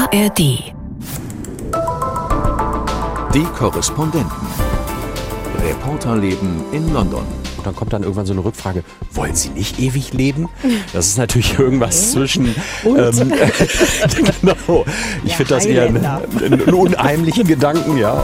ARD. Die Korrespondenten. Reporterleben in London. Und dann kommt dann irgendwann so eine Rückfrage, wollen Sie nicht ewig leben? Das ist natürlich irgendwas zwischen... genau. Ich finde das eher einen unheimlichen Gedanken, ja.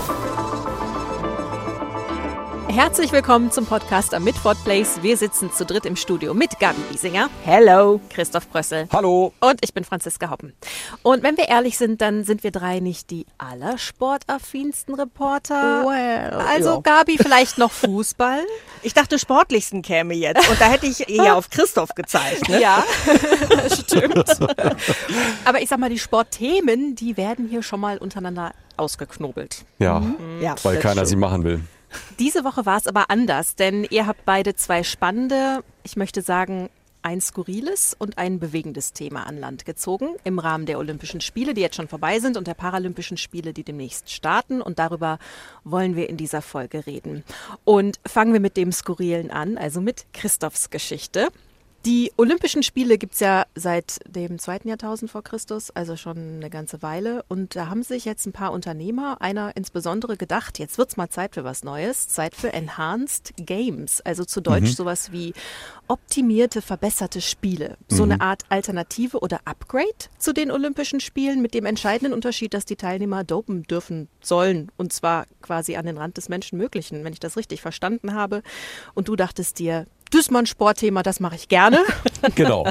Herzlich willkommen zum Podcast am Midford Place. Wir sitzen zu dritt im Studio mit Gabi Wiesinger. Hello. Christoph Brössel. Hallo. Und ich bin Franziska Hoppen. Und wenn wir ehrlich sind, dann sind wir drei nicht die allersportaffinsten Reporter. Well, also ja. Gabi vielleicht noch Fußball. Ich dachte, sportlichsten käme jetzt. Und da hätte ich eher auf Christoph gezeigt. Ne? Ja, stimmt. Aber ich sag mal, die Sportthemen, die werden hier schon mal untereinander ausgeknobelt. Ja, Ja, weil das keiner stimmt. sie machen will. Diese Woche war es aber anders, denn ihr habt beide zwei spannende, ich möchte sagen, ein skurriles und ein bewegendes Thema an Land gezogen im Rahmen der Olympischen Spiele, die jetzt schon vorbei sind, und der Paralympischen Spiele, die demnächst starten. Und darüber wollen wir in dieser Folge reden. Und fangen wir mit dem Skurrilen an, also mit Christophs Geschichte. Die Olympischen Spiele gibt es ja seit dem 2. Jahrtausend vor Christus, also schon eine ganze Weile. Und da haben sich jetzt ein paar Unternehmer, einer insbesondere, gedacht, jetzt wird's mal Zeit für was Neues, Zeit für Enhanced Games, also zu Deutsch sowas wie optimierte, verbesserte Spiele. So eine Art Alternative oder Upgrade zu den Olympischen Spielen mit dem entscheidenden Unterschied, dass die Teilnehmer dopen dürfen sollen. Und zwar quasi an den Rand des Menschenmöglichen, wenn ich das richtig verstanden habe. Und du dachtest dir, das ist mal ein Sportthema, das mache ich gerne. Genau.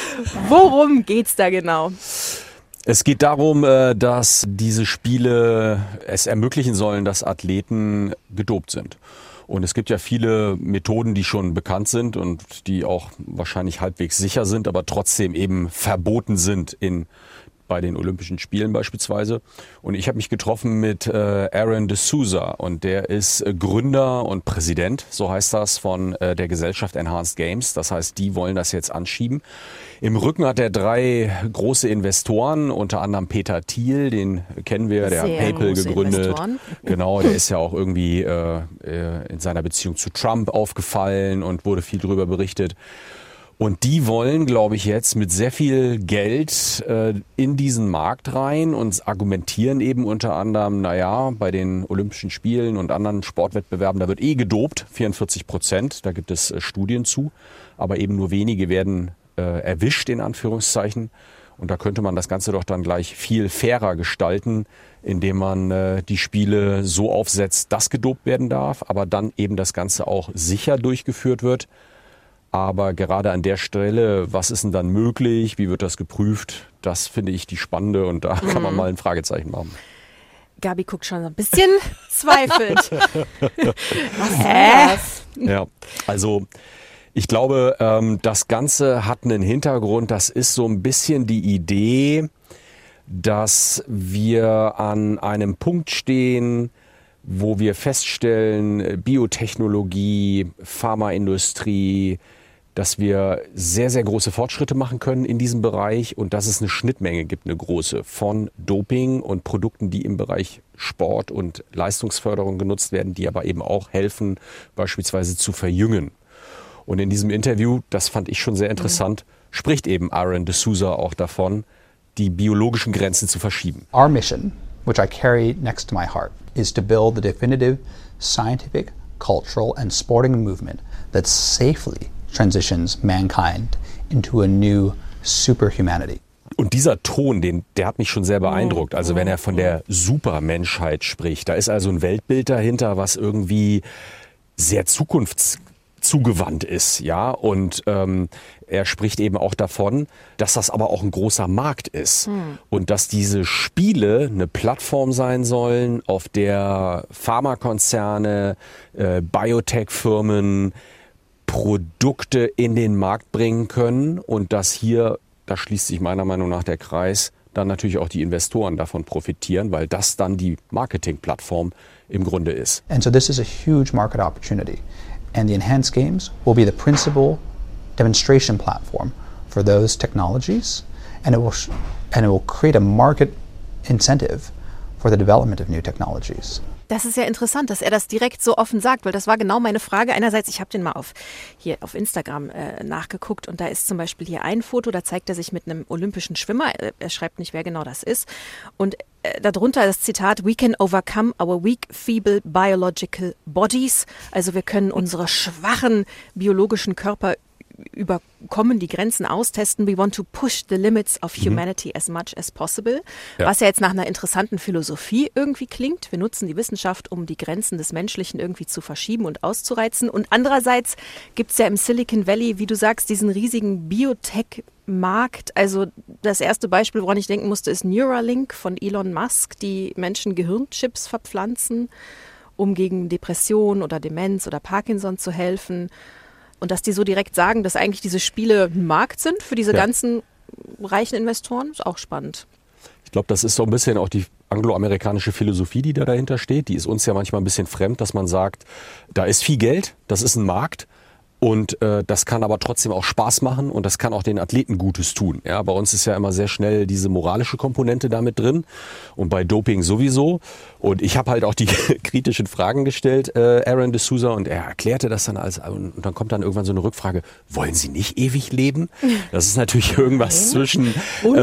Worum geht's da genau? Es geht darum, dass diese Spiele es ermöglichen sollen, dass Athleten gedopt sind. Und es gibt ja viele Methoden, die schon bekannt sind und die auch wahrscheinlich halbwegs sicher sind, aber trotzdem eben verboten sind bei den Olympischen Spielen beispielsweise. Und ich habe mich getroffen mit Aaron D'Souza und der ist Gründer und Präsident, so heißt das, von der Gesellschaft Enhanced Games. Das heißt, die wollen das jetzt anschieben. Im Rücken hat er 3 große Investoren, unter anderem Peter Thiel, den kennen wir, der hat Sehr PayPal große gegründet. Investoren. Genau, der ist ja auch irgendwie in seiner Beziehung zu Trump aufgefallen und wurde viel darüber berichtet. Und die wollen, glaube ich, jetzt mit sehr viel Geld in diesen Markt rein und argumentieren eben unter anderem, naja, bei den Olympischen Spielen und anderen Sportwettbewerben, da wird gedopt, 44%, da gibt es Studien zu, aber eben nur wenige werden erwischt, in Anführungszeichen. Und da könnte man das Ganze doch dann gleich viel fairer gestalten, indem man die Spiele so aufsetzt, dass gedopt werden darf, aber dann eben das Ganze auch sicher durchgeführt wird. Aber gerade an der Stelle, was ist denn dann möglich? Wie wird das geprüft? Das finde ich die spannende und da kann man mal ein Fragezeichen machen. Gabi guckt schon ein bisschen zweifelnd. Was ist das? Ja, also ich glaube, das Ganze hat einen Hintergrund. Das ist so ein bisschen die Idee, dass wir an einem Punkt stehen, wo wir feststellen, Biotechnologie, Pharmaindustrie, dass wir sehr, sehr große Fortschritte machen können in diesem Bereich und dass es eine Schnittmenge gibt, eine große, von Doping und Produkten, die im Bereich Sport und Leistungsförderung genutzt werden, die aber eben auch helfen, beispielsweise zu verjüngen. Und in diesem Interview, das fand ich schon sehr interessant, spricht eben Aaron D'Souza auch davon, die biologischen Grenzen zu verschieben. Our mission, which I carry next to my heart, is to build the definitive scientific, cultural, and sporting movement that safely transitions mankind into a new superhumanity. Und dieser Ton, der hat mich schon sehr beeindruckt. Also wenn er von der Supermenschheit spricht, da ist also ein Weltbild dahinter, was irgendwie sehr zukunftszugewandt ist, ja. Und er spricht eben auch davon, dass das aber auch ein großer Markt ist und dass diese Spiele eine Plattform sein sollen, auf der Pharmakonzerne, Biotech-Firmen Produkte in den Markt bringen können und dass hier, da schließt sich meiner Meinung nach der Kreis, dann natürlich auch die Investoren davon profitieren, weil das dann die Marketingplattform im Grunde ist. And so this is a huge market opportunity. And the Enhanced Games will be the principal demonstration platform for those technologies, and it will create a market incentive for the development of new technologies. Das ist ja interessant, dass er das direkt so offen sagt, weil das war genau meine Frage. Einerseits, ich habe den mal auf Instagram nachgeguckt und da ist zum Beispiel hier ein Foto, da zeigt er sich mit einem olympischen Schwimmer. Er schreibt nicht, wer genau das ist. Und darunter das Zitat, "We can overcome our weak, feeble biological bodies." Also wir können unsere schwachen biologischen Körper überkommen, die Grenzen austesten. "We want to push the limits of humanity as much as possible." Ja. Was ja jetzt nach einer interessanten Philosophie irgendwie klingt. Wir nutzen die Wissenschaft, um die Grenzen des Menschlichen irgendwie zu verschieben und auszureizen. Und andererseits gibt es ja im Silicon Valley, wie du sagst, diesen riesigen Biotech-Markt. Also das erste Beispiel, woran ich denken musste, ist Neuralink von Elon Musk, die Menschen Gehirnchips verpflanzen, um gegen Depression oder Demenz oder Parkinson zu helfen. Und dass die so direkt sagen, dass eigentlich diese Spiele ein Markt sind für diese ganzen reichen Investoren, ist auch spannend. Ich glaube, das ist so ein bisschen auch die angloamerikanische Philosophie, die da dahinter steht. Die ist uns ja manchmal ein bisschen fremd, dass man sagt, da ist viel Geld, das ist ein Markt. Und das kann aber trotzdem auch Spaß machen und das kann auch den Athleten Gutes tun. Ja, bei uns ist ja immer sehr schnell diese moralische Komponente damit drin und bei Doping sowieso. Und ich habe halt auch die kritischen Fragen gestellt, Aaron de Souza, und er erklärte das dann und dann kommt dann irgendwann so eine Rückfrage, wollen Sie nicht ewig leben? Das ist natürlich irgendwas zwischen...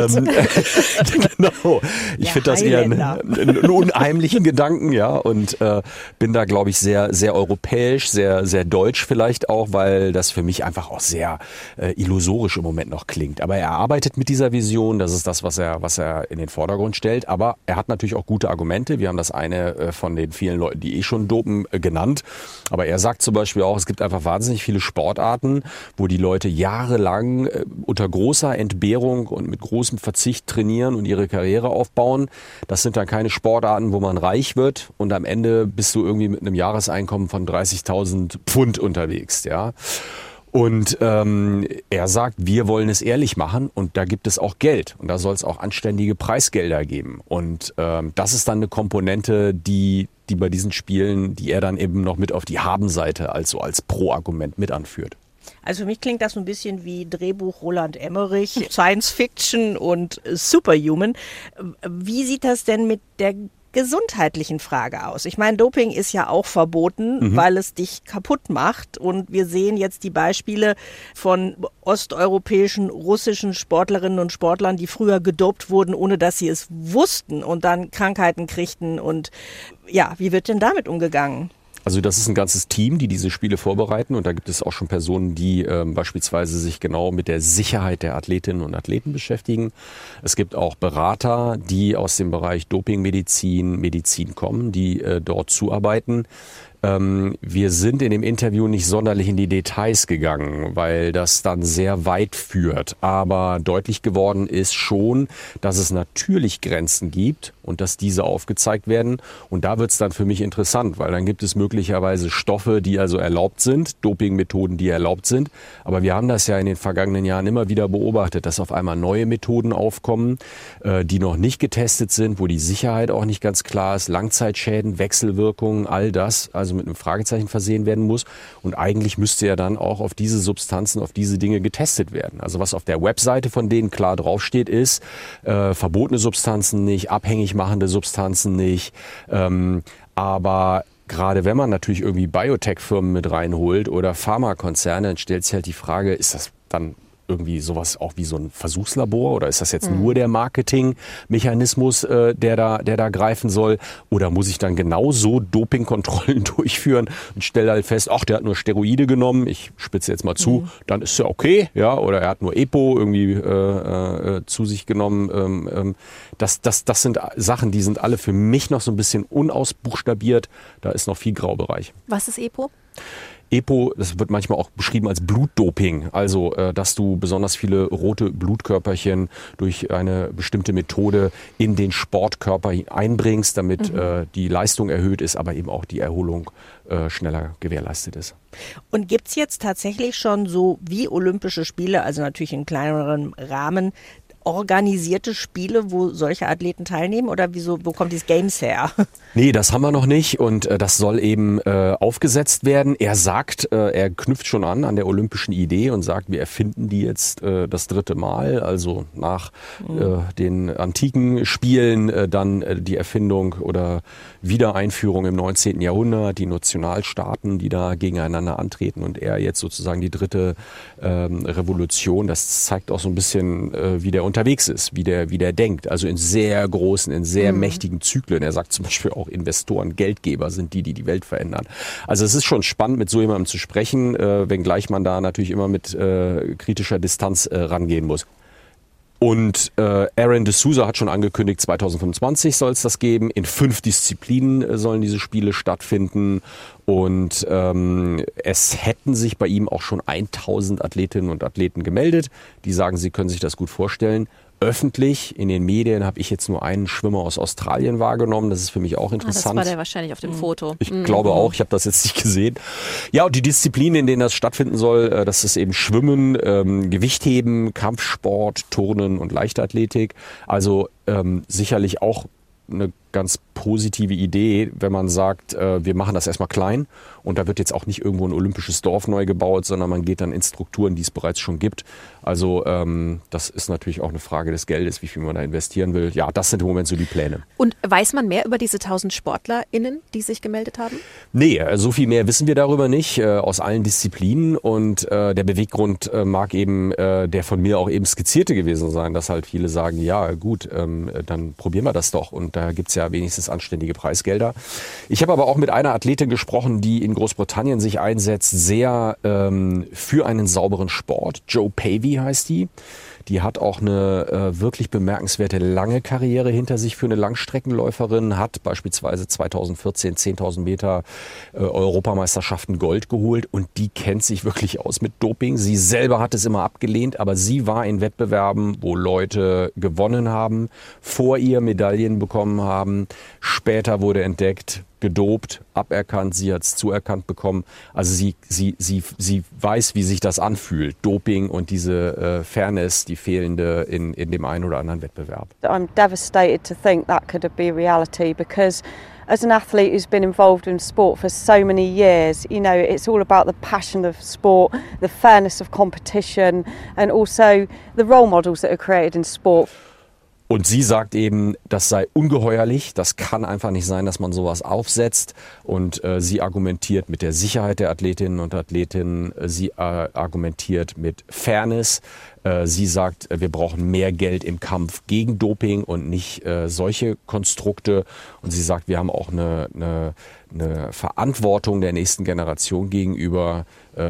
genau. Ich finde das eher einen unheimlichen Gedanken, ja, und bin da, glaube ich, sehr, sehr europäisch, sehr, sehr deutsch vielleicht auch, weil das für mich einfach auch sehr illusorisch im Moment noch klingt. Aber er arbeitet mit dieser Vision, das ist das, was er in den Vordergrund stellt. Aber er hat natürlich auch gute Argumente. Wir haben das eine von den vielen Leuten, die schon dopen, genannt. Aber er sagt zum Beispiel auch, es gibt einfach wahnsinnig viele Sportarten, wo die Leute jahrelang unter großer Entbehrung und mit großem Verzicht trainieren und ihre Karriere aufbauen. Das sind dann keine Sportarten, wo man reich wird und am Ende bist du irgendwie mit einem Jahreseinkommen von 30.000 Pfund unterwegs, ja. Und er sagt, wir wollen es ehrlich machen und da gibt es auch Geld und da soll es auch anständige Preisgelder geben. Und das ist dann eine Komponente, die bei diesen Spielen, die er dann eben noch mit auf die Habenseite also als Pro-Argument mit anführt. Also für mich klingt das so ein bisschen wie Drehbuch Roland Emmerich, Science Fiction und Superhuman. Wie sieht das denn mit der gesundheitlichen Frage aus? Ich meine, Doping ist ja auch verboten, weil es dich kaputt macht. Und wir sehen jetzt die Beispiele von osteuropäischen, russischen Sportlerinnen und Sportlern, die früher gedopt wurden, ohne dass sie es wussten und dann Krankheiten kriegten. Und ja, wie wird denn damit umgegangen? Also das ist ein ganzes Team, die diese Spiele vorbereiten und da gibt es auch schon Personen, die beispielsweise sich genau mit der Sicherheit der Athletinnen und Athleten beschäftigen. Es gibt auch Berater, die aus dem Bereich Dopingmedizin, Medizin kommen, die dort zuarbeiten. Wir sind in dem Interview nicht sonderlich in die Details gegangen, weil das dann sehr weit führt. Aber deutlich geworden ist schon, dass es natürlich Grenzen gibt und dass diese aufgezeigt werden. Und da wird es dann für mich interessant, weil dann gibt es möglicherweise Stoffe, die also erlaubt sind, Dopingmethoden, die erlaubt sind. Aber wir haben das ja in den vergangenen Jahren immer wieder beobachtet, dass auf einmal neue Methoden aufkommen, die noch nicht getestet sind, wo die Sicherheit auch nicht ganz klar ist, Langzeitschäden, Wechselwirkungen, all das, also mit einem Fragezeichen versehen werden muss. Und eigentlich müsste ja dann auch auf diese Substanzen, auf diese Dinge getestet werden. Also was auf der Webseite von denen klar draufsteht, ist verbotene Substanzen nicht, abhängig machende Substanzen nicht. Aber gerade wenn man natürlich irgendwie Biotech-Firmen mit reinholt oder Pharmakonzerne, dann stellt sich halt die Frage, ist das dann irgendwie sowas auch wie so ein Versuchslabor oder ist das jetzt nur der Marketingmechanismus, der da greifen soll? Oder muss ich dann genauso Dopingkontrollen durchführen und stelle halt fest, ach, der hat nur Steroide genommen, ich spitze jetzt mal zu, dann ist ja okay, ja, oder er hat nur EPO irgendwie zu sich genommen. Das sind Sachen, die sind alle für mich noch so ein bisschen unausbuchstabiert. Da ist noch viel Graubereich. Was ist EPO? EPO, das wird manchmal auch beschrieben als Blutdoping, also dass du besonders viele rote Blutkörperchen durch eine bestimmte Methode in den Sportkörper einbringst, damit die Leistung erhöht ist, aber eben auch die Erholung schneller gewährleistet ist. Und gibt's jetzt tatsächlich schon so wie Olympische Spiele, also natürlich in kleinerem Rahmen, organisierte Spiele, wo solche Athleten teilnehmen? Oder wo kommt dieses Games her? Nee, das haben wir noch nicht und das soll eben aufgesetzt werden. Er sagt, er knüpft schon an der olympischen Idee und sagt, wir erfinden die jetzt das 3. Mal, also nach den antiken Spielen dann die Erfindung oder Wiedereinführung im 19. Jahrhundert, die Nationalstaaten, die da gegeneinander antreten und er jetzt sozusagen die 3. Revolution. Das zeigt auch so ein bisschen, wie der unterwegs ist, wie der denkt. Also in sehr großen, in sehr mächtigen Zyklen. Er sagt zum Beispiel auch, Investoren, Geldgeber sind die Welt verändern. Also es ist schon spannend, mit so jemandem zu sprechen, wenngleich man da natürlich immer mit kritischer Distanz rangehen muss. Und Aaron de Souza hat schon angekündigt, 2025 soll es das geben. In 5 Disziplinen sollen diese Spiele stattfinden. Und es hätten sich bei ihm auch schon 1000 Athletinnen und Athleten gemeldet. Die sagen, sie können sich das gut vorstellen. Öffentlich in den Medien habe ich jetzt nur einen Schwimmer aus Australien wahrgenommen. Das ist für mich auch interessant. Das war der wahrscheinlich auf dem Foto. Ich glaube auch, ich habe das jetzt nicht gesehen. Ja, und die Disziplinen, in denen das stattfinden soll, das ist eben Schwimmen, Gewichtheben, Kampfsport, Turnen und Leichtathletik. Also sicherlich auch eine ganz positive Idee, wenn man sagt, wir machen das erstmal klein und da wird jetzt auch nicht irgendwo ein olympisches Dorf neu gebaut, sondern man geht dann in Strukturen, die es bereits schon gibt. Also das ist natürlich auch eine Frage des Geldes, wie viel man da investieren will. Ja, das sind im Moment so die Pläne. Und weiß man mehr über diese 1000 SportlerInnen, die sich gemeldet haben? Nee, so viel mehr wissen wir darüber nicht, aus allen Disziplinen und der Beweggrund mag eben der von mir auch eben skizzierte gewesen sein, dass halt viele sagen, ja gut, dann probieren wir das doch und da gibt's ja wenigstens anständige Preisgelder. Ich habe aber auch mit einer Athletin gesprochen, die in Großbritannien sich einsetzt, sehr für einen sauberen Sport. Jo Pavey heißt die. Die hat auch eine wirklich bemerkenswerte lange Karriere hinter sich für eine Langstreckenläuferin, hat beispielsweise 2014 10.000 Meter Europameisterschaften Gold geholt und die kennt sich wirklich aus mit Doping. Sie selber hat es immer abgelehnt, aber sie war in Wettbewerben, wo Leute gewonnen haben, vor ihr Medaillen bekommen haben. Später wurde entdeckt, gedopt, aberkannt, sie hat es zuerkannt bekommen. Also sie weiß, wie sich das anfühlt, Doping und diese Fairness, die fehlende in dem einen oder anderen Wettbewerb. I'm devastated to think that could be reality because as an athlete who's been involved in sport for so many years, you know, it's all about the passion of sport, the fairness of competition and also the role models that are created in sport. Und sie sagt eben, das sei ungeheuerlich, das kann einfach nicht sein, dass man sowas aufsetzt. Und sie argumentiert mit der Sicherheit der Athletinnen und Athleten, sie argumentiert mit Fairness. Sie sagt, wir brauchen mehr Geld im Kampf gegen Doping und nicht solche Konstrukte. Und sie sagt, wir haben auch eine Verantwortung der nächsten Generation gegenüber.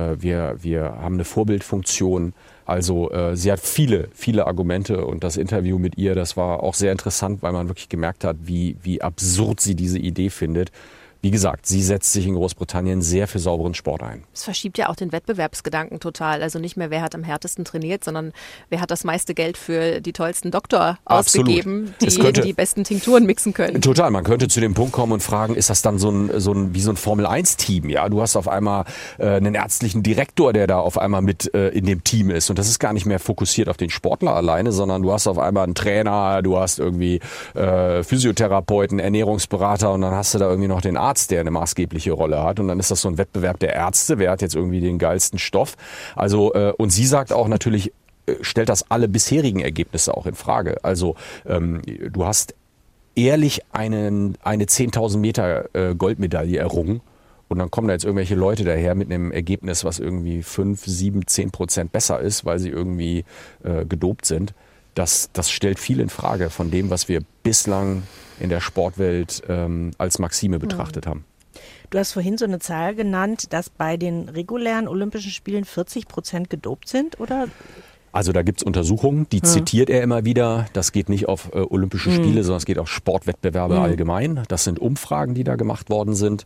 Wir haben eine Vorbildfunktion. Also sie hat viele Argumente und das Interview mit ihr, das war auch sehr interessant, weil man wirklich gemerkt hat, wie absurd sie diese Idee findet. Wie gesagt, sie setzt sich in Großbritannien sehr für sauberen Sport ein. Es verschiebt ja auch den Wettbewerbsgedanken total. Also nicht mehr, wer hat am härtesten trainiert, sondern wer hat das meiste Geld für die tollsten Doktor ausgegeben, die besten Tinkturen mixen können. Total, man könnte zu dem Punkt kommen und fragen, ist das dann so ein Formel-1-Team? Ja, du hast auf einmal einen ärztlichen Direktor, der da auf einmal mit in dem Team ist. Und das ist gar nicht mehr fokussiert auf den Sportler alleine, sondern du hast auf einmal einen Trainer, du hast irgendwie Physiotherapeuten, Ernährungsberater und dann hast du da irgendwie noch den Arzt, der eine maßgebliche Rolle hat. Und dann ist das so ein Wettbewerb der Ärzte. Wer hat jetzt irgendwie den geilsten Stoff? Also, und sie sagt auch natürlich, stellt das alle bisherigen Ergebnisse auch in Frage. Also, du hast ehrlich eine 10.000 Meter Goldmedaille errungen. Und dann kommen da jetzt irgendwelche Leute daher mit einem Ergebnis, was irgendwie 5, 7, 10% besser ist, weil sie irgendwie gedopt sind. Das stellt viel in Frage von dem, was wir bislang in der Sportwelt als Maxime betrachtet haben. Du hast vorhin so eine Zahl genannt, dass bei den regulären Olympischen Spielen 40% gedopt sind, oder? Also da gibt's Untersuchungen, die zitiert er immer wieder. Das geht nicht auf Olympische Spiele, sondern es geht auf Sportwettbewerbe allgemein. Das sind Umfragen, die da gemacht worden sind.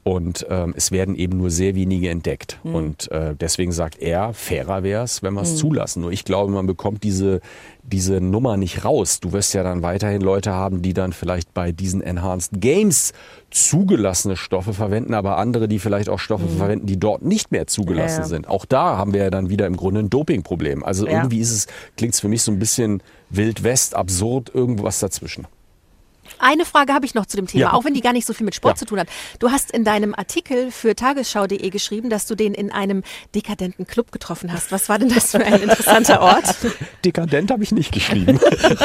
Und es werden eben nur sehr wenige entdeckt. Und deswegen sagt er, fairer wäre es, wenn wir es zulassen. Nur ich glaube, man bekommt diese Nummer nicht raus. Du wirst ja dann weiterhin Leute haben, die dann vielleicht bei diesen Enhanced Games zugelassene Stoffe verwenden, aber andere, die vielleicht auch Stoffe verwenden, die dort nicht mehr zugelassen sind. Auch da haben wir ja dann wieder im Grunde ein Dopingproblem. Also irgendwie klingt es für mich so ein bisschen Wild West, absurd, irgendwas dazwischen. Eine Frage habe ich noch zu dem Thema, Ja. auch wenn die gar nicht so viel mit Sport zu tun hat. Du hast in deinem Artikel für tagesschau.de geschrieben, dass du den in einem dekadenten Club getroffen hast. Was war denn das für ein interessanter Ort? Dekadent habe ich nicht geschrieben.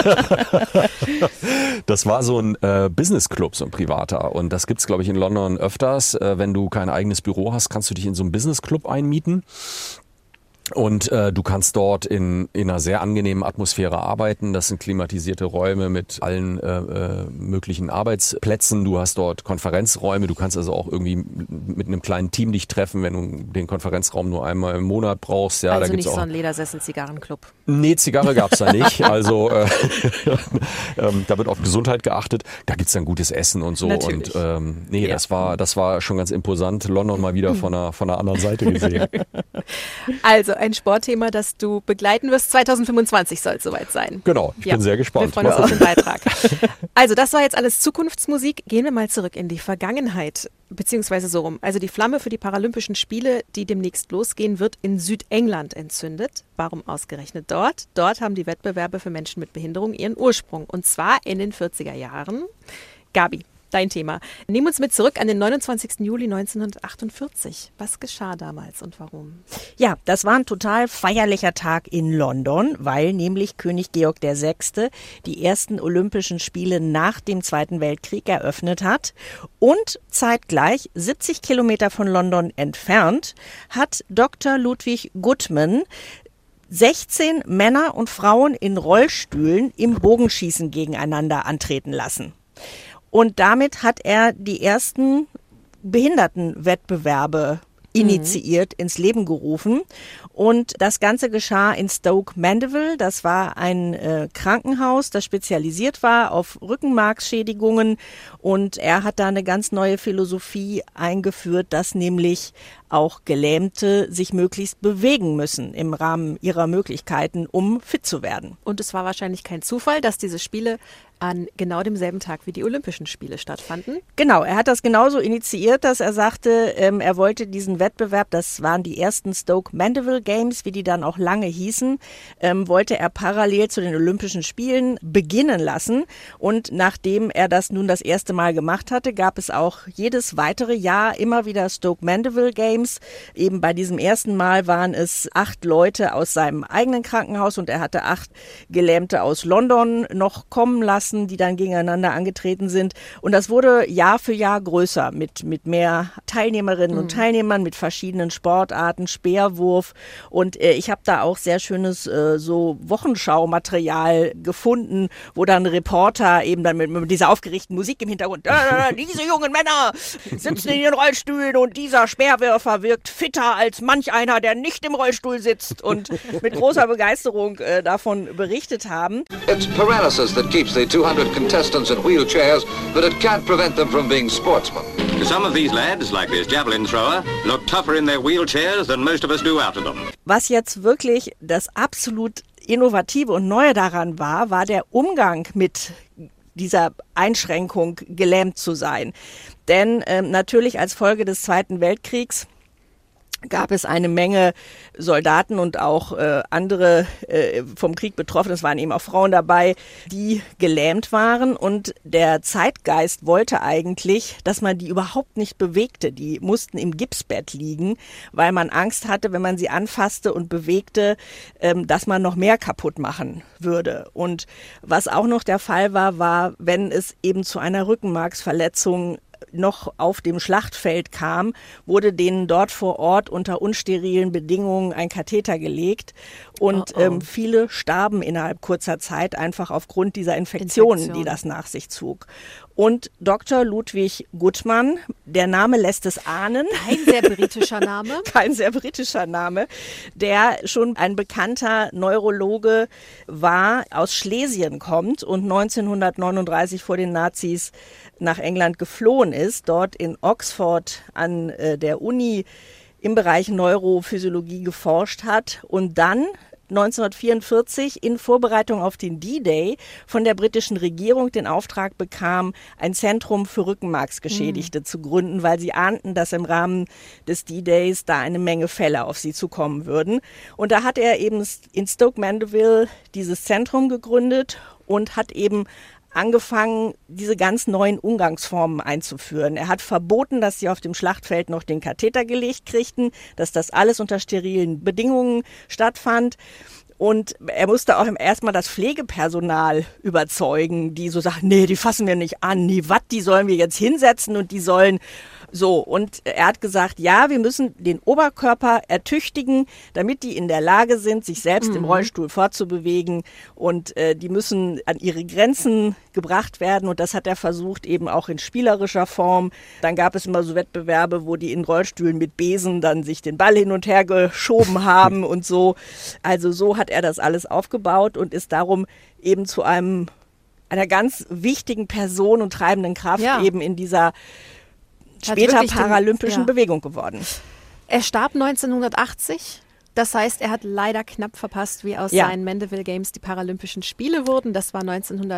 Das war so ein Business-Club, so ein privater. Und das gibt's, glaube ich, in London öfters. Wenn du kein eigenes Büro hast, kannst du dich in so einen Business-Club einmieten. Und du kannst dort in einer sehr angenehmen Atmosphäre arbeiten. Das sind klimatisierte Räume mit allen möglichen Arbeitsplätzen. Du hast dort Konferenzräume. Du kannst also auch irgendwie mit einem kleinen Team dich treffen, wenn du den Konferenzraum nur einmal im Monat brauchst. Ja, Also da gibt's nicht auch so ein Ledersessel-Zigarrenclub. Nee, Zigarre gab's da nicht. Also da wird auf Gesundheit geachtet. Da gibt's dann gutes Essen und so. Natürlich. Und das war schon ganz imposant. London mal wieder von einer anderen Seite gesehen. Also ein Sportthema, das du begleiten wirst. 2025 soll es soweit sein. Genau, ich bin sehr gespannt. Wir freuen uns auf den Beitrag. Also das war jetzt alles Zukunftsmusik. Gehen wir mal zurück in die Vergangenheit, beziehungsweise so rum. Also die Flamme für die Paralympischen Spiele, die demnächst losgehen, wird in Südengland entzündet. Warum ausgerechnet dort? Dort haben die Wettbewerbe für Menschen mit Behinderung ihren Ursprung. Und zwar in den 40er Jahren. Gabi, dein Thema. Nehmen uns mit zurück an den 29. Juli 1948. Was geschah damals und warum? Ja, das war ein total feierlicher Tag in London, weil nämlich König Georg VI. Die ersten Olympischen Spiele nach dem Zweiten Weltkrieg eröffnet hat. Und zeitgleich, 70 Kilometer von London entfernt, hat Dr. Ludwig Guttmann 16 Männer und Frauen in Rollstühlen im Bogenschießen gegeneinander antreten lassen. Und damit hat er die ersten Behindertenwettbewerbe initiiert, ins Leben gerufen. Und das Ganze geschah in Stoke Mandeville. Das war ein Krankenhaus, das spezialisiert war auf Rückenmarksschädigungen. Und er hat da eine ganz neue Philosophie eingeführt, dass nämlich auch Gelähmte sich möglichst bewegen müssen im Rahmen ihrer Möglichkeiten, um fit zu werden. Und es war wahrscheinlich kein Zufall, dass diese Spiele an genau demselben Tag wie die Olympischen Spiele stattfanden. Genau, er hat das genauso initiiert, dass er sagte, er wollte diesen Wettbewerb, das waren die ersten Stoke Mandeville Games, wie die dann auch lange hießen, wollte er parallel zu den Olympischen Spielen beginnen lassen. Und nachdem er das nun das erste Mal gemacht hatte, gab es auch jedes weitere Jahr immer wieder Stoke Mandeville Games. Eben bei diesem ersten Mal waren es 8 Leute aus seinem eigenen Krankenhaus und er hatte 8 Gelähmte aus London noch kommen lassen, die dann gegeneinander angetreten sind. Und das wurde Jahr für Jahr größer mit mehr Teilnehmerinnen und Teilnehmern, mit verschiedenen Sportarten, Speerwurf. Und ich habe da auch sehr schönes so Wochenschaumaterial gefunden, wo dann Reporter eben dann mit dieser aufgeregten Musik im Hintergrund, diese jungen Männer sitzen in ihren Rollstühlen und dieser Speerwerfer wirkt fitter als manch einer, der nicht im Rollstuhl sitzt, und mit großer Begeisterung davon berichtet haben. It's paralysis that keeps the 200 contestants in wheelchairs, but it can't prevent them from being sportsmen. Some of these lads, like this javelin thrower, look tougher in their wheelchairs than most of us do out of them. Was jetzt wirklich das absolut Innovative und Neue daran war der Umgang mit dieser Einschränkung, gelähmt zu sein. Denn natürlich als Folge des Zweiten Weltkriegs gab es eine Menge Soldaten und auch andere vom Krieg Betroffene, es waren eben auch Frauen dabei, die gelähmt waren, und der Zeitgeist wollte eigentlich, dass man die überhaupt nicht bewegte. Die mussten im Gipsbett liegen, weil man Angst hatte, wenn man sie anfasste und bewegte, dass man noch mehr kaputt machen würde. Und was auch noch der Fall war, wenn es eben zu einer Rückenmarksverletzung noch auf dem Schlachtfeld kam, wurde denen dort vor Ort unter unsterilen Bedingungen ein Katheter gelegt und viele starben innerhalb kurzer Zeit einfach aufgrund dieser Infektionen, die das nach sich zog. und Dr. Ludwig Guttmann. Der Name lässt es ahnen. Kein sehr britischer Name. Kein sehr britischer Name, der schon ein bekannter Neurologe war, aus Schlesien kommt und 1939 vor den Nazis nach England geflohen ist, dort in Oxford an der Uni im Bereich Neurophysiologie geforscht hat und dann 1944 in Vorbereitung auf den D-Day von der britischen Regierung den Auftrag bekam, ein Zentrum für Rückenmarksgeschädigte zu gründen, weil sie ahnten, dass im Rahmen des D-Days da eine Menge Fälle auf sie zukommen würden. Und da hat er eben in Stoke Mandeville dieses Zentrum gegründet und hat eben angefangen, diese ganz neuen Umgangsformen einzuführen. Er hat verboten, dass sie auf dem Schlachtfeld noch den Katheter gelegt kriegten, dass das alles unter sterilen Bedingungen stattfand. Und er musste auch erstmal das Pflegepersonal überzeugen, die so sagen, nee, die fassen wir nicht an, nee, was, die sollen wir jetzt hinsetzen und die sollen so. Und er hat gesagt, ja, wir müssen den Oberkörper ertüchtigen, damit die in der Lage sind, sich selbst im Rollstuhl fortzubewegen und die müssen an ihre Grenzen gebracht werden und das hat er versucht, eben auch in spielerischer Form. Dann gab es immer so Wettbewerbe, wo die in Rollstühlen mit Besen dann sich den Ball hin und her geschoben haben und so. Also so hat er das alles aufgebaut und ist darum eben zu einer ganz wichtigen Person und treibenden Kraft eben in dieser später paralympischen Bewegung geworden. Er starb 1980. Das heißt, er hat leider knapp verpasst, wie aus seinen Mandeville Games die Paralympischen Spiele wurden. Das war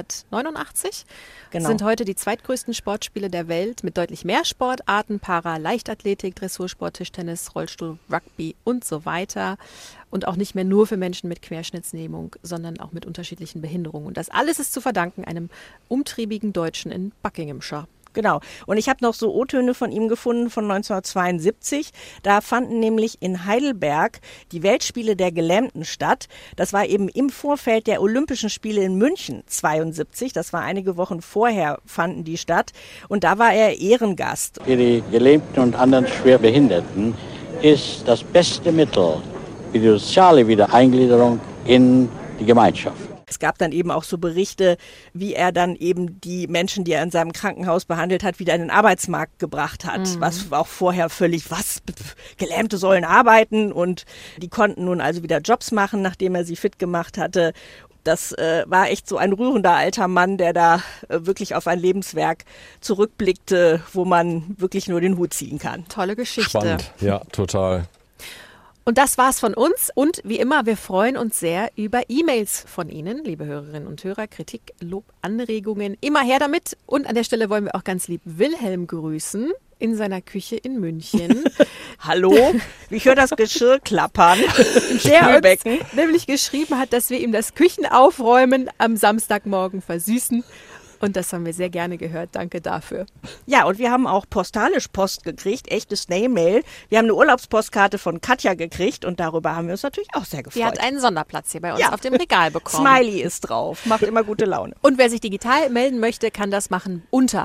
1989. Genau. Sind heute die zweitgrößten Sportspiele der Welt mit deutlich mehr Sportarten, Leichtathletik, Dressursport, Tischtennis, Rollstuhl, Rugby und so weiter. Und auch nicht mehr nur für Menschen mit Querschnittslähmung, sondern auch mit unterschiedlichen Behinderungen. Und das alles ist zu verdanken einem umtriebigen Deutschen in Buckinghamshire. Genau. Und ich habe noch so O-Töne von ihm gefunden von 1972. Da fanden nämlich in Heidelberg die Weltspiele der Gelähmten statt. Das war eben im Vorfeld der Olympischen Spiele in München 72. Das war einige Wochen vorher, fanden die statt. Und da war er Ehrengast. Für die Gelähmten und anderen Schwerbehinderten ist das beste Mittel für die soziale Wiedereingliederung in die Gemeinschaft. Es gab dann eben auch so Berichte, wie er dann eben die Menschen, die er in seinem Krankenhaus behandelt hat, wieder in den Arbeitsmarkt gebracht hat. Was auch vorher völlig, Gelähmte sollen arbeiten und die konnten nun also wieder Jobs machen, nachdem er sie fit gemacht hatte. Das war echt so ein rührender alter Mann, der da wirklich auf ein Lebenswerk zurückblickte, wo man wirklich nur den Hut ziehen kann. Tolle Geschichte. Spannend, ja, total. Und das war's von uns. Und wie immer, wir freuen uns sehr über E-Mails von Ihnen, liebe Hörerinnen und Hörer. Kritik, Lob, Anregungen. Immer her damit. Und an der Stelle wollen wir auch ganz lieb Wilhelm grüßen in seiner Küche in München. Hallo? Ich höre das Geschirr klappern. Der uns nämlich geschrieben hat, dass wir ihm das Küchenaufräumen am Samstagmorgen versüßen. Und das haben wir sehr gerne gehört. Danke dafür. Ja, und wir haben auch postalisch Post gekriegt, echte Snail-Mail. Wir haben eine Urlaubspostkarte von Katja gekriegt und darüber haben wir uns natürlich auch sehr gefreut. Die hat einen Sonderplatz hier bei uns auf dem Regal bekommen. Smiley ist drauf, macht immer gute Laune. Und wer sich digital melden möchte, kann das machen unter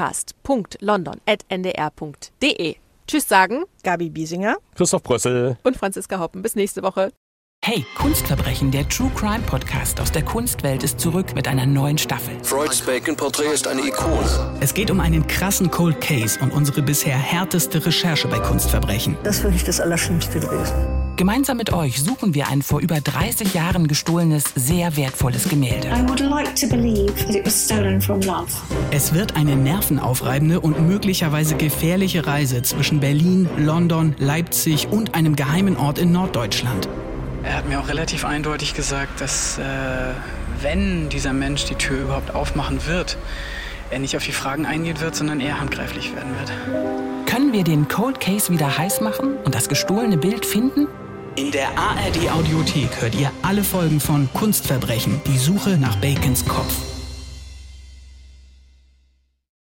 podcast.london@ndr.de. Tschüss sagen Gabi Biesinger, Christoph Brössel und Franziska Hoppen. Bis nächste Woche. Hey, Kunstverbrechen, der True Crime Podcast aus der Kunstwelt ist zurück mit einer neuen Staffel. Freuds Bacon-Porträt ist eine Ikone. Es geht um einen krassen Cold Case und unsere bisher härteste Recherche bei Kunstverbrechen. Das ist wirklich das Allerschlimmste gewesen. Gemeinsam mit euch suchen wir ein vor über 30 Jahren gestohlenes, sehr wertvolles Gemälde. I would like to believe that it was stolen from love. Es wird eine nervenaufreibende und möglicherweise gefährliche Reise zwischen Berlin, London, Leipzig und einem geheimen Ort in Norddeutschland. Er hat mir auch relativ eindeutig gesagt, dass wenn dieser Mensch die Tür überhaupt aufmachen wird, er nicht auf die Fragen eingehen wird, sondern eher handgreiflich werden wird. Können wir den Cold Case wieder heiß machen und das gestohlene Bild finden? In der ARD Audiothek hört ihr alle Folgen von Kunstverbrechen, die Suche nach Bacons Kopf.